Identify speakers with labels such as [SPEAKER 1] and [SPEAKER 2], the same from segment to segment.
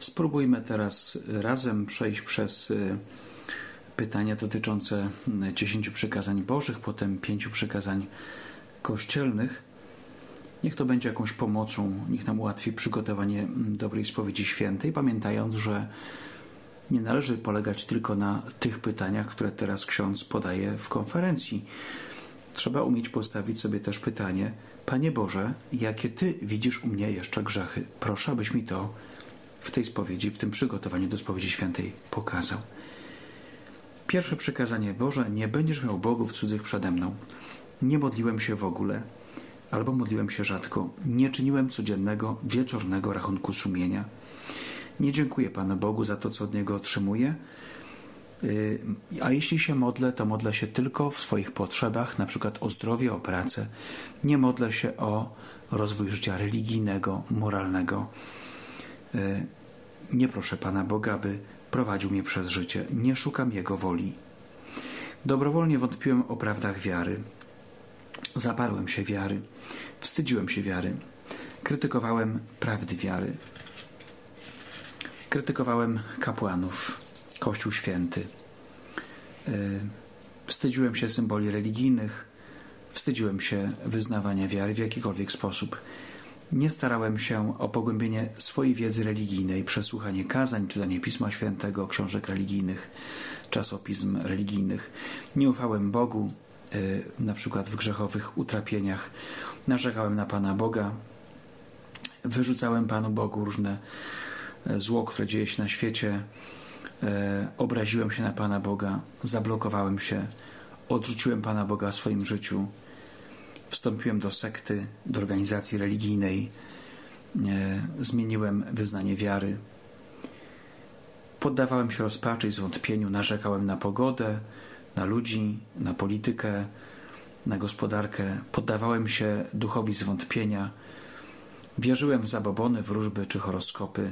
[SPEAKER 1] Spróbujmy teraz razem przejść przez pytania dotyczące 10 przykazań bożych, potem 5 przykazań kościelnych. Niech to będzie jakąś pomocą, niech nam ułatwi przygotowanie dobrej spowiedzi świętej, pamiętając, że nie należy polegać tylko na tych pytaniach, które teraz ksiądz podaje w konferencji. Trzeba umieć postawić sobie też pytanie: Panie Boże, jakie Ty widzisz u mnie jeszcze grzechy? Proszę, abyś mi to w tej spowiedzi, w tym przygotowaniu do spowiedzi świętej pokazał. Pierwsze przykazanie Boże: nie będziesz miał bogów cudzych przede mną. Nie modliłem się w ogóle, albo modliłem się rzadko. Nie czyniłem codziennego, wieczornego rachunku sumienia. Nie dziękuję Panu Bogu za to, co od Niego otrzymuję, a jeśli się modlę, to modlę się tylko w swoich potrzebach, na przykład o zdrowie, o pracę. Nie modlę się o rozwój życia religijnego, moralnego. Nie proszę Pana Boga, aby prowadził mnie przez życie. Nie szukam Jego woli. Dobrowolnie wątpiłem o prawdach wiary. Zaparłem się wiary. Wstydziłem się wiary. Krytykowałem prawdy wiary. Krytykowałem kapłanów, Kościół Święty. Wstydziłem się symboli religijnych. Wstydziłem się wyznawania wiary w jakikolwiek sposób. Nie starałem się o pogłębienie swojej wiedzy religijnej, przesłuchanie kazań, czytanie Pisma Świętego, książek religijnych, czasopism religijnych. Nie ufałem Bogu, na przykład w grzechowych utrapieniach. Narzekałem na Pana Boga. Wyrzucałem Panu Bogu różne zło, które dzieje się na świecie. Obraziłem się na Pana Boga. Zablokowałem się. Odrzuciłem Pana Boga w swoim życiu. Wstąpiłem do sekty, do organizacji religijnej. Zmieniłem wyznanie wiary. Poddawałem się rozpaczy i zwątpieniu. Narzekałem na pogodę, na ludzi, na politykę, na gospodarkę. Poddawałem się duchowi zwątpienia. Wierzyłem w zabobony, wróżby czy horoskopy.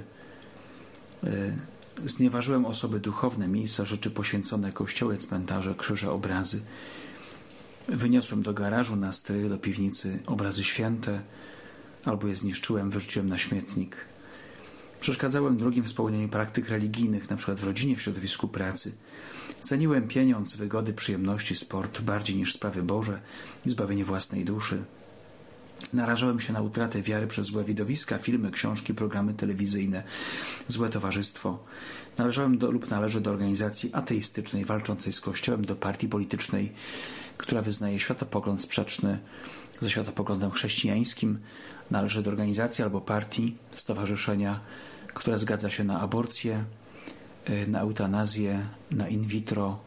[SPEAKER 1] Znieważyłem osoby duchowne, miejsca rzeczy poświęcone, kościoły, cmentarze, krzyże, obrazy. Wyniosłem do garażu, na stryj, do piwnicy obrazy święte, albo je zniszczyłem, wyrzuciłem na śmietnik. Przeszkadzałem drugim w spełnianiu praktyk religijnych, np. w rodzinie, w środowisku pracy. Ceniłem pieniądz, wygody, przyjemności, sport bardziej niż sprawy Boże i zbawienie własnej duszy. Narażałem się na utratę wiary przez złe widowiska, filmy, książki, programy telewizyjne, złe towarzystwo. Należę do organizacji ateistycznej, walczącej z Kościołem, do partii politycznej, która wyznaje światopogląd sprzeczny ze światopoglądem chrześcijańskim. Należę do organizacji albo partii, stowarzyszenia, które zgadza się na aborcję, na eutanazję, na in vitro,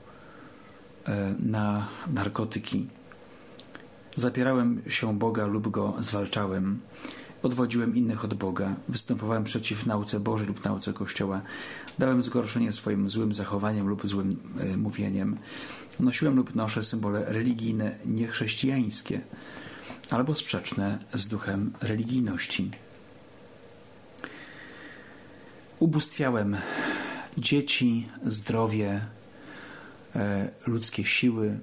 [SPEAKER 1] na narkotyki. Zapierałem się Boga lub Go zwalczałem. Odwodziłem innych od Boga. Występowałem przeciw nauce Bożej lub nauce Kościoła. Dałem zgorszenie swoim złym zachowaniem lub złym mówieniem. Nosiłem lub noszę symbole religijne niechrześcijańskie albo sprzeczne z duchem religijności. Ubóstwiałem dzieci, zdrowie, ludzkie siły.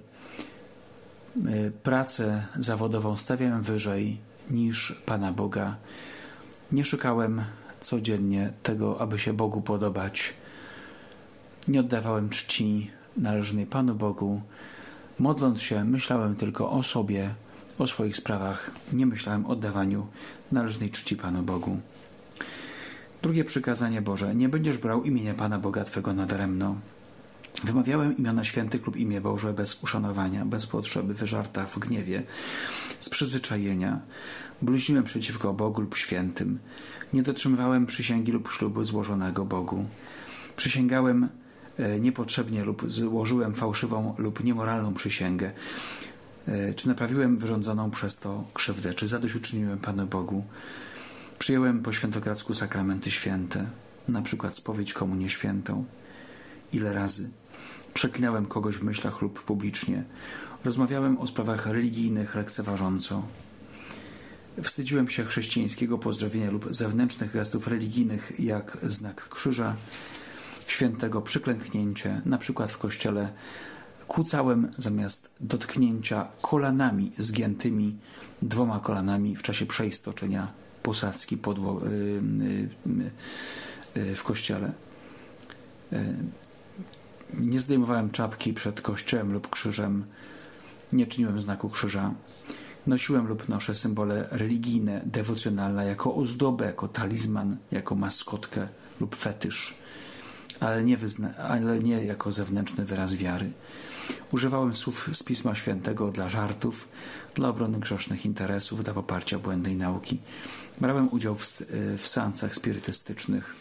[SPEAKER 1] Pracę zawodową stawiałem wyżej niż Pana Boga. Nie szukałem codziennie tego, aby się Bogu podobać. Nie oddawałem czci należnej Panu Bogu. Modląc się, myślałem tylko o sobie, o swoich sprawach. Nie myślałem o oddawaniu należnej czci Panu Bogu. Drugie przykazanie Boże: nie będziesz brał imienia Pana Boga Twego nadaremno. Wymawiałem imiona świętych lub imię Boże bez uszanowania, bez potrzeby, wyżarta w gniewie, z przyzwyczajenia. Bluźniłem przeciwko Bogu lub świętym. Nie dotrzymywałem przysięgi lub ślubu złożonego Bogu. Przysięgałem niepotrzebnie lub złożyłem fałszywą lub niemoralną przysięgę. Czy naprawiłem wyrządzoną przez to krzywdę? Czy zadośćuczyniłem Panu Bogu? Przyjąłem po świętokradzku sakramenty święte, na przykład spowiedź, komunię świętą. Ile razy? Przeklinałem kogoś w myślach lub publicznie. Rozmawiałem o sprawach religijnych lekceważąco. Wstydziłem się chrześcijańskiego pozdrowienia lub zewnętrznych gestów religijnych, jak znak krzyża, świętego przyklęknięcie, na przykład w kościele. Kucałem zamiast dotknięcia kolanami zgiętymi, 2 kolanami w czasie przeistoczenia posadzki w kościele. Nie zdejmowałem czapki przed kościołem lub krzyżem, nie czyniłem znaku krzyża. Nosiłem lub noszę symbole religijne, dewocjonalne jako ozdobę, jako talizman, jako maskotkę lub fetysz, ale nie jako zewnętrzny wyraz wiary. Używałem słów z Pisma Świętego dla żartów, dla obrony grzesznych interesów, dla poparcia błędnej nauki. Brałem udział w seansach spirytystycznych.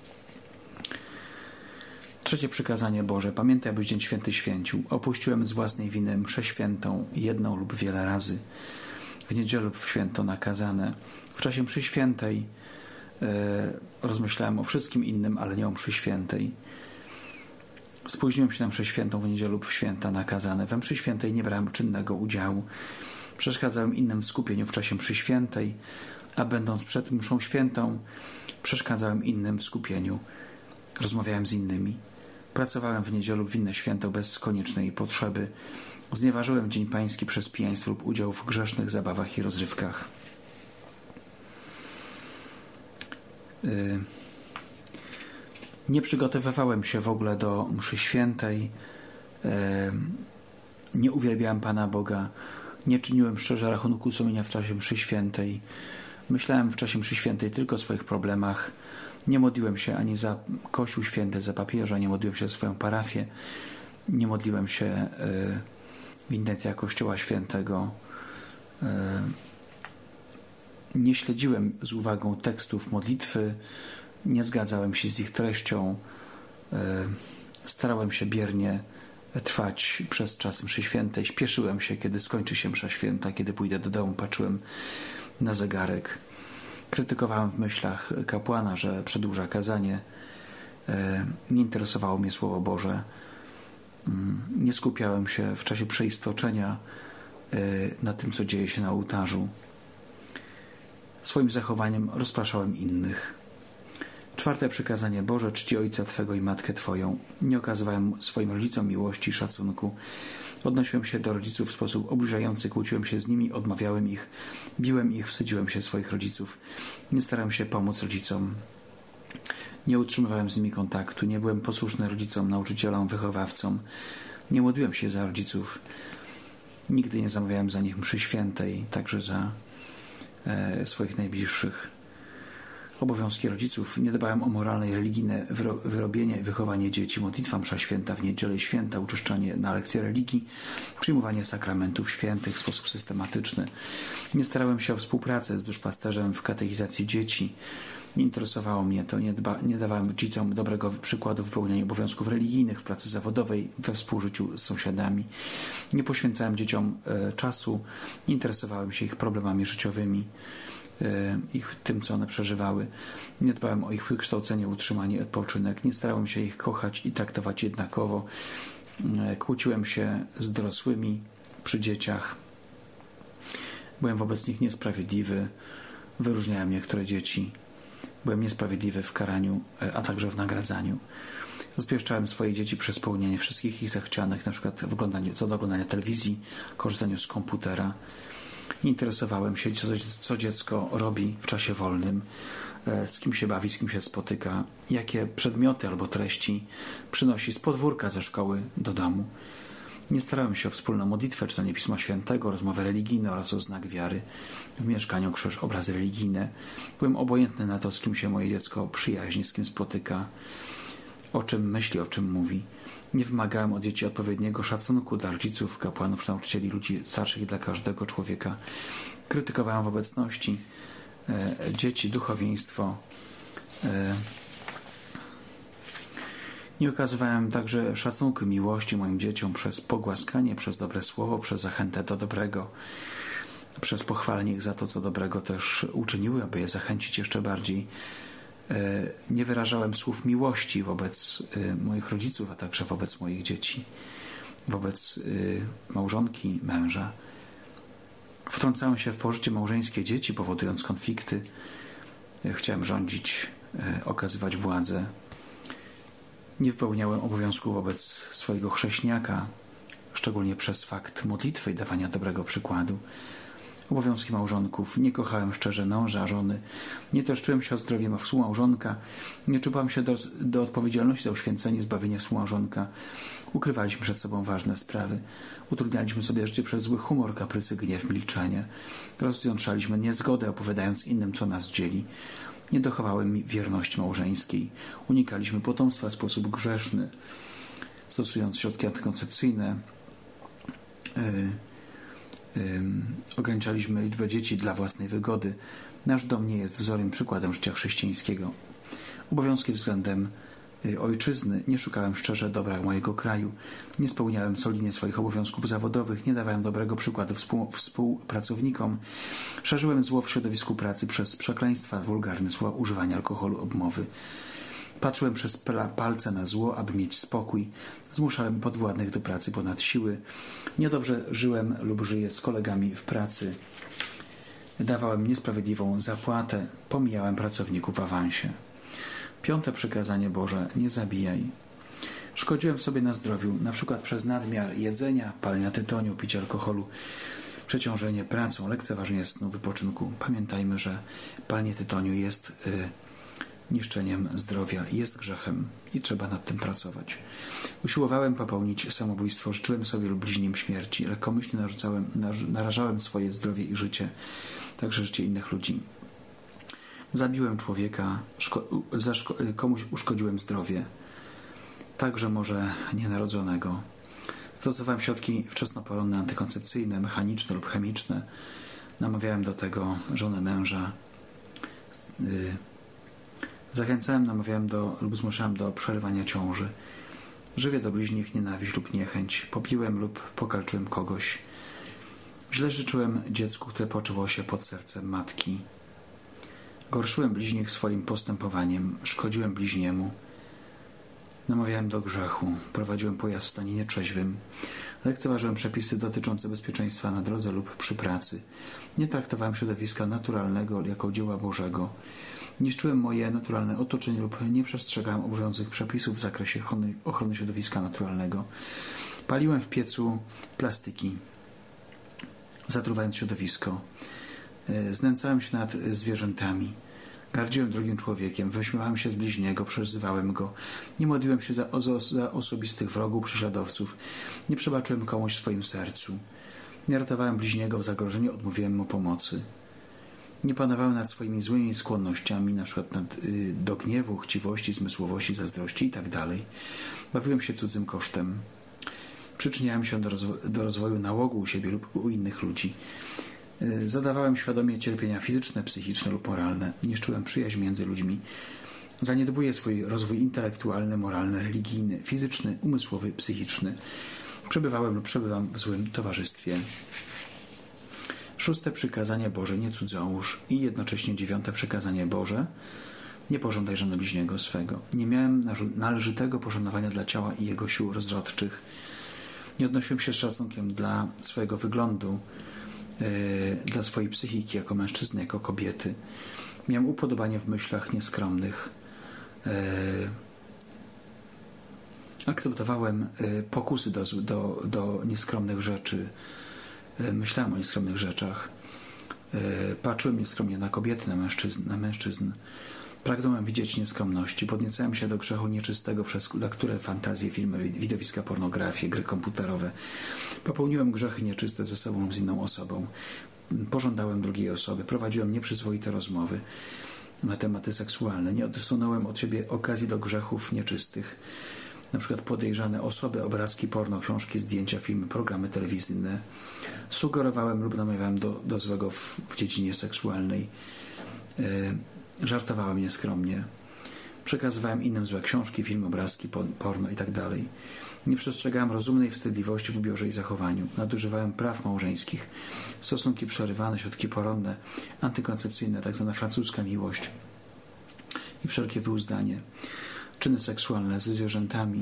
[SPEAKER 1] 3. przykazanie Boże. Pamiętaj, abyś Dzień Święty święcił. Opuściłem z własnej winy mszę świętą jedną lub wiele razy. W niedzielę lub w święto nakazane. W czasie mszy świętej rozmyślałem o wszystkim innym, ale nie o mszy świętej. Spóźniłem się na mszę świętą w niedzielę lub w święta nakazane. We mszy świętej nie brałem czynnego udziału. Przeszkadzałem innym w skupieniu w czasie mszy świętej, a będąc przed mszą świętą przeszkadzałem innym w skupieniu. Rozmawiałem z innymi. Pracowałem w niedzielę lub w inne święto bez koniecznej potrzeby. Znieważyłem Dzień Pański przez pijaństwo lub udział w grzesznych zabawach i rozrywkach. Nie przygotowywałem się w ogóle do mszy świętej. Nie uwielbiałem Pana Boga. Nie czyniłem szczerze rachunku sumienia w czasie mszy świętej. Myślałem w czasie mszy świętej tylko o swoich problemach. Nie modliłem się ani za Kościół Święty, za papieża, nie modliłem się za swoją parafię, nie modliłem się w intencjach Kościoła Świętego. Nie śledziłem z uwagą tekstów modlitwy, nie zgadzałem się z ich treścią. Starałem się biernie trwać przez czas mszy świętej. Śpieszyłem się, kiedy skończy się msza święta, kiedy pójdę do domu, patrzyłem na zegarek. Krytykowałem w myślach kapłana, że przedłuża kazanie. Nie interesowało mnie Słowo Boże. Nie skupiałem się w czasie przeistoczenia na tym, co dzieje się na ołtarzu. Swoim zachowaniem rozpraszałem innych. 4. przykazanie Boże. Czci ojca Twego i matkę Twoją. Nie okazywałem swoim rodzicom miłości i szacunku. Odnosiłem się do rodziców w sposób obliżający, kłóciłem się z nimi, odmawiałem ich, biłem ich, wstydziłem się swoich rodziców. Nie starałem się pomóc rodzicom. Nie utrzymywałem z nimi kontaktu, nie byłem posłuszny rodzicom, nauczycielom, wychowawcom. Nie modliłem się za rodziców. Nigdy nie zamawiałem za nich mszy świętej, także za swoich najbliższych. Obowiązki rodziców. Nie dbałem o moralne i religijne wyrobienie i wychowanie dzieci. Modlitwa msza święta w niedzielę i święta, uczęszczanie na lekcje religii, przyjmowanie sakramentów świętych w sposób systematyczny. Nie starałem się o współpracę z duszpasterzem w katechizacji dzieci. Nie interesowało mnie to. Nie dawałem rodzicom dobrego przykładu wypełniania obowiązków religijnych w pracy zawodowej, we współżyciu z sąsiadami. Nie poświęcałem dzieciom czasu. Nie interesowałem się ich problemami życiowymi, tym, co one przeżywały. Nie dbałem o ich wykształcenie, utrzymanie i odpoczynek. Nie starałem się ich kochać i traktować jednakowo. Kłóciłem się z dorosłymi przy dzieciach. Byłem wobec nich niesprawiedliwy. Wyróżniałem niektóre dzieci. Byłem niesprawiedliwy w karaniu, a także w nagradzaniu. Zbieszczałem swoje dzieci przez spełnianie wszystkich ich zachcianek, na przykład co do oglądania telewizji, korzystaniu z komputera. Nie interesowałem się, co dziecko robi w czasie wolnym, z kim się bawi, z kim się spotyka, jakie przedmioty albo treści przynosi z podwórka ze szkoły do domu. Nie starałem się o wspólną modlitwę, czytanie Pisma Świętego, rozmowy religijne oraz o znak wiary. W mieszkaniu krzyż, obrazy religijne. Byłem obojętny na to, z kim się moje dziecko przyjaźni, z kim spotyka, o czym myśli, o czym mówi. Nie wymagałem od dzieci odpowiedniego szacunku dla rodziców, kapłanów, nauczycieli, ludzi starszych i dla każdego człowieka. Krytykowałem w obecności dzieci, duchowieństwo. Nie okazywałem także szacunku, miłości moim dzieciom przez pogłaskanie, przez dobre słowo, przez zachętę do dobrego, przez pochwalenie ich za to, co dobrego też uczyniły, aby je zachęcić jeszcze bardziej. Nie wyrażałem słów miłości wobec moich rodziców, a także wobec moich dzieci, wobec małżonki, męża. Wtrącałem się w pożycie małżeńskie dzieci, powodując konflikty. Chciałem rządzić, okazywać władzę. Nie wypełniałem obowiązku wobec swojego chrześniaka, szczególnie przez fakt modlitwy i dawania dobrego przykładu. obowiązki małżonków. Nie kochałem szczerze męża, żony. Nie troszczyłem się o zdrowie współmałżonka. Nie czuwałem się do odpowiedzialności za uświęcenie, zbawienie współmałżonka. Ukrywaliśmy przed sobą ważne sprawy. Utrudnialiśmy sobie życie przez zły humor, kaprysy, gniew, milczenie. Rozjątrzaliśmy niezgodę, opowiadając innym, co nas dzieli. Nie dochowałem wierności małżeńskiej. Unikaliśmy potomstwa w sposób grzeszny. Stosując środki antykoncepcyjne, ograniczaliśmy liczbę dzieci dla własnej wygody. Nasz dom nie jest wzorem, przykładem życia chrześcijańskiego. Obowiązki względem ojczyzny. Nie szukałem szczerze dobra mojego kraju. Nie spełniałem solidnie swoich obowiązków zawodowych. Nie dawałem dobrego przykładu współpracownikom. Szerzyłem zło w środowisku pracy przez przekleństwa, wulgarne słowa, używanie alkoholu, obmowy. Patrzyłem przez palce na zło, aby mieć spokój. Zmuszałem podwładnych do pracy ponad siły. Niedobrze żyłem lub żyję z kolegami w pracy. Dawałem niesprawiedliwą zapłatę. Pomijałem pracowników w awansie. 5. przykazanie Boże: nie zabijaj. Szkodziłem sobie na zdrowiu, na przykład przez nadmiar jedzenia, palenia tytoniu, picia alkoholu, przeciążenie pracą, lekceważenie snu, wypoczynku. Pamiętajmy, że palenie tytoniu jest niszczeniem zdrowia, jest grzechem i trzeba nad tym pracować. Usiłowałem popełnić samobójstwo, życzyłem sobie lub bliźnim śmierci, lekkomyślnie narażałem swoje zdrowie i życie, także życie innych ludzi. Zabiłem człowieka, komuś uszkodziłem zdrowie, także może nienarodzonego. Stosowałem środki wczesnoporonne, antykoncepcyjne, mechaniczne lub chemiczne. Namawiałem do tego żonę męża. Zachęcałem, namawiałem lub zmuszałem do przerywania ciąży. Żywię do bliźnich nienawiść lub niechęć. Pobiłem lub pokalczyłem kogoś. Źle życzyłem dziecku, które poczęło się pod sercem matki. Gorszyłem bliźnich swoim postępowaniem. Szkodziłem bliźniemu. Namawiałem do grzechu. Prowadziłem pojazd w stanie nietrzeźwym. Lekceważyłem przepisy dotyczące bezpieczeństwa na drodze lub przy pracy. Nie traktowałem środowiska naturalnego jako dzieła Bożego. Niszczyłem moje naturalne otoczenie lub nie przestrzegałem obowiązujących przepisów w zakresie ochrony środowiska naturalnego. Paliłem w piecu plastyki, zatruwając środowisko. Znęcałem się nad zwierzętami. Gardziłem drugim człowiekiem, wyśmiewałem się z bliźniego, przezywałem go. Nie modliłem się za osobistych wrogów, prześladowców. Nie przebaczyłem komuś w swoim sercu. Nie ratowałem bliźniego w zagrożeniu, odmówiłem mu pomocy. Nie panowałem nad swoimi złymi skłonnościami, np. Do gniewu, chciwości, zmysłowości, zazdrości itd. Bawiłem się cudzym kosztem. Przyczyniałem się do rozwoju nałogu u siebie lub u innych ludzi. Zadawałem świadomie cierpienia fizyczne, psychiczne lub moralne. Niszczyłem przyjaźń między ludźmi. Zaniedbuję swój rozwój intelektualny, moralny, religijny, fizyczny, umysłowy, psychiczny. Przebywałem lub przebywam w złym towarzystwie. 6. przykazanie Boże: nie cudzołóż. I jednocześnie 9. przykazanie Boże: nie pożądaj żony bliźniego swego. Nie miałem należytego poszanowania dla ciała i jego sił rozrodczych. Nie odnosiłem się z szacunkiem dla swojego wyglądu, dla swojej psychiki jako mężczyzny, jako kobiety. Miałem upodobanie w myślach nieskromnych. Akceptowałem pokusy do nieskromnych rzeczy. Myślałem o nieskromnych rzeczach. Patrzyłem nieskromnie na kobiety, na mężczyzn. Pragnąłem widzieć nieskromności. Podniecałem się do grzechu nieczystego, przez lekturę, fantazje, filmy, widowiska, pornografię, gry komputerowe. Popełniłem grzechy nieczyste ze sobą lub z inną osobą. Pożądałem drugiej osoby. Prowadziłem nieprzyzwoite rozmowy na tematy seksualne. Nie odsunąłem od siebie okazji do grzechów nieczystych. Na przykład podejrzane osoby, obrazki, porno, książki, zdjęcia, filmy, programy telewizyjne. Sugerowałem lub namawiałem do złego w dziedzinie seksualnej. Żartowałem nieskromnie. Przekazywałem innym złe książki, filmy, obrazki, porno itd. Nie przestrzegałem rozumnej wstydliwości w ubiorze i zachowaniu. Nadużywałem praw małżeńskich. Stosunki przerywane, środki poronne, antykoncepcyjne, tzw. francuska miłość i wszelkie wyuzdanie. Czyny seksualne ze zwierzętami.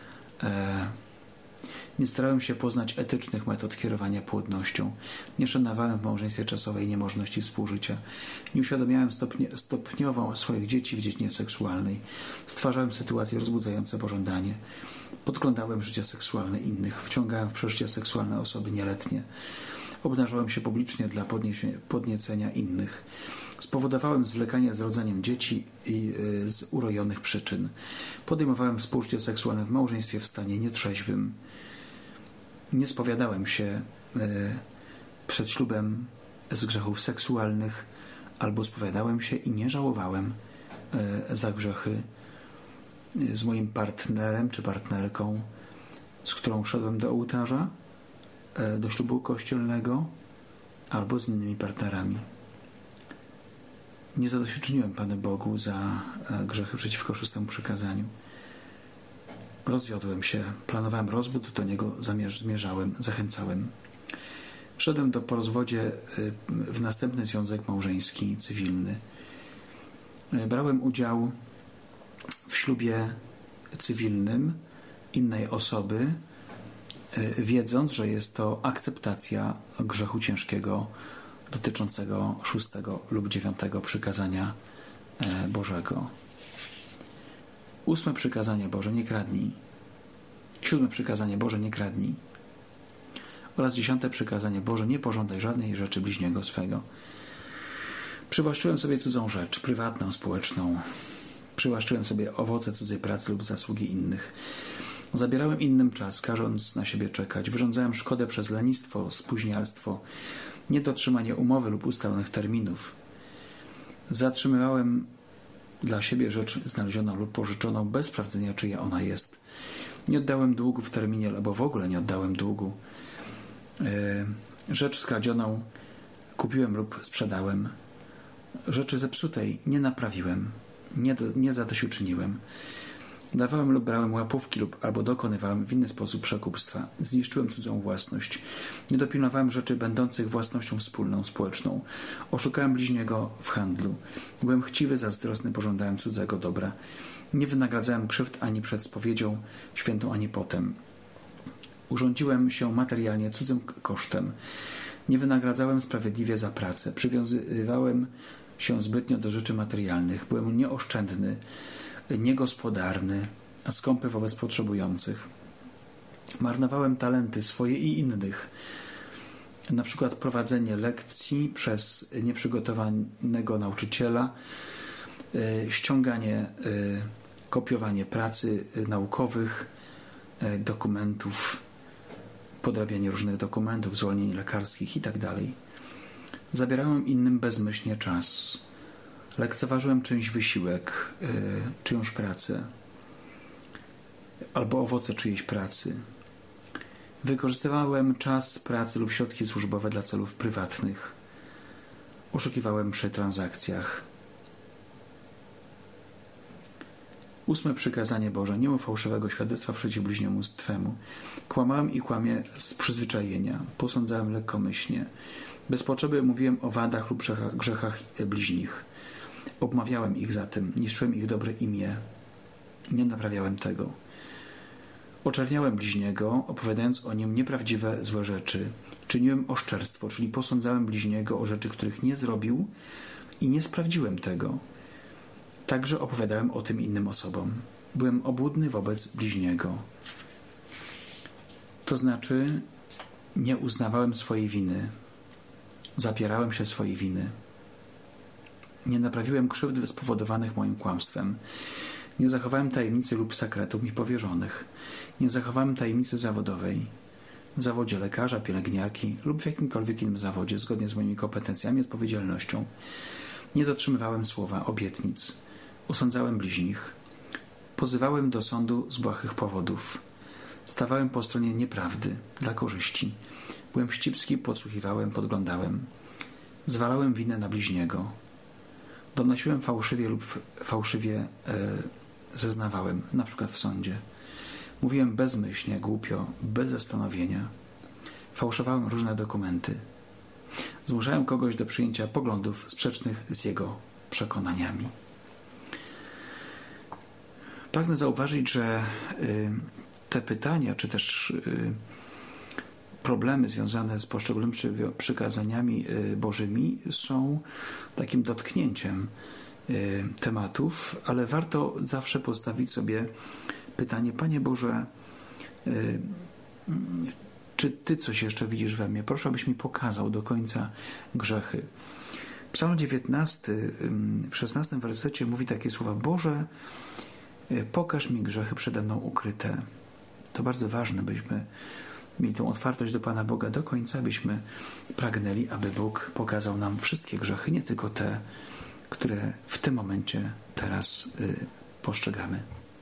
[SPEAKER 1] Nie starałem się poznać etycznych metod kierowania płodnością. Nie szanowałem w małżeństwie czasowej niemożności współżycia. Nie uświadamiałem stopniowo swoich dzieci w dziedzinie seksualnej. Stwarzałem sytuacje rozbudzające pożądanie. Podglądałem życie seksualne innych. Wciągałem w przeżycia seksualne osoby nieletnie. Obnażałem się publicznie dla podniecenia innych. Spowodowałem zwlekanie z rodzeniem dzieci z urojonych przyczyn. Podejmowałem współżycie seksualne w małżeństwie w stanie nietrzeźwym. Nie spowiadałem się przed ślubem z grzechów seksualnych, albo spowiadałem się i nie żałowałem za grzechy z moim partnerem czy partnerką, z którą szedłem do ołtarza, do ślubu kościelnego, albo z innymi partnerami. Nie zadośćuczyniłem Panu Bogu za grzechy przeciwko 6 przykazaniu. Rozwiodłem się, planowałem rozwód, do niego zmierzałem, zachęcałem. Wszedłem po rozwodzie w następny związek małżeński, cywilny. Brałem udział w ślubie cywilnym innej osoby, wiedząc, że jest to akceptacja grzechu ciężkiego dotyczącego 6 lub 9 przykazania Bożego. 8 przykazanie Boże, nie kradnij. 7 przykazanie Boże, nie kradnij. Oraz 10 przykazanie Boże, nie pożądaj żadnej rzeczy bliźniego swego. Przywłaszczyłem sobie cudzą rzecz, prywatną, społeczną. Przywłaszczyłem sobie owoce cudzej pracy lub zasługi innych. Zabierałem innym czas, każąc na siebie czekać. Wyrządzałem szkodę przez lenistwo, spóźnialstwo, niedotrzymanie umowy lub ustalonych terminów. Zatrzymywałem dla siebie rzecz znalezioną lub pożyczoną bez sprawdzenia, czyja ona jest. Nie oddałem długu w terminie, albo w ogóle nie oddałem długu. Rzecz skradzioną kupiłem lub sprzedałem. Rzeczy zepsutej nie naprawiłem. Nie zadośćuczyniłem. Dawałem lub brałem łapówki albo dokonywałem w inny sposób przekupstwa. Zniszczyłem cudzą własność. Nie dopilnowałem rzeczy będących własnością wspólną, społeczną. Oszukałem bliźniego w handlu. Byłem chciwy, zazdrosny, pożądałem cudzego dobra. Nie wynagradzałem krzywd ani przed spowiedzią świętą, ani potem. Urządziłem się materialnie cudzym kosztem. Nie wynagradzałem sprawiedliwie za pracę. Przywiązywałem się zbytnio do rzeczy materialnych. Byłem nieoszczędny, niegospodarny, a skąpy wobec potrzebujących. Marnowałem talenty swoje i innych. Na przykład prowadzenie lekcji przez nieprzygotowanego nauczyciela, ściąganie, kopiowanie pracy naukowych, dokumentów, podrabianie różnych dokumentów, zwolnień lekarskich itd. Zabierałem innym bezmyślnie czas. Lekceważyłem czyjś wysiłek, czyjąś pracę albo owoce czyjejś pracy. Wykorzystywałem czas pracy lub środki służbowe dla celów prywatnych. Oszukiwałem przy transakcjach. 8 przykazanie Boże. Nie mów fałszywego świadectwa przeciw bliźniemu twemu. Kłamałem i kłamię z przyzwyczajenia. Posądzałem lekkomyślnie. Bez potrzeby mówiłem o wadach lub grzechach bliźnich. Obmawiałem ich zatem, niszczyłem ich dobre imię. Nie naprawiałem tego. Oczerniałem bliźniego, opowiadając o nim nieprawdziwe, złe rzeczy. Czyniłem oszczerstwo, czyli posądzałem bliźniego o rzeczy, których nie zrobił i nie sprawdziłem tego. Także opowiadałem o tym innym osobom. Byłem obłudny wobec bliźniego. To znaczy, nie uznawałem swojej winy. Zapierałem się swojej winy. Nie naprawiłem krzywd spowodowanych moim kłamstwem. Nie zachowałem tajemnicy lub sekretów mi powierzonych. Nie zachowałem tajemnicy zawodowej. W zawodzie lekarza, pielęgniarki lub w jakimkolwiek innym zawodzie, zgodnie z moimi kompetencjami i odpowiedzialnością. Nie dotrzymywałem słowa, obietnic. Osądzałem bliźnich. Pozywałem do sądu z błahych powodów. Stawałem po stronie nieprawdy, dla korzyści. Byłem wścibski, podsłuchiwałem, podglądałem. Zwalałem winę na bliźniego. Donosiłem fałszywie lub fałszywie zeznawałem, na przykład w sądzie. Mówiłem bezmyślnie, głupio, bez zastanowienia. Fałszowałem różne dokumenty. Zmuszałem kogoś do przyjęcia poglądów sprzecznych z jego przekonaniami. Pragnę zauważyć, że te pytania, czy też problemy związane z poszczególnymi przykazaniami bożymi są takim dotknięciem tematów, ale warto zawsze postawić sobie pytanie: Panie Boże, Czy Ty coś jeszcze widzisz we mnie? Proszę, abyś mi pokazał do końca grzechy. Psalm 19 w 16 wersecie mówi takie słowa: Boże, pokaż mi grzechy przede mną ukryte. To bardzo ważne, byśmy mieli tą otwartość do Pana Boga do końca, byśmy pragnęli, aby Bóg pokazał nam wszystkie grzechy, nie tylko te, które w tym momencie teraz postrzegamy.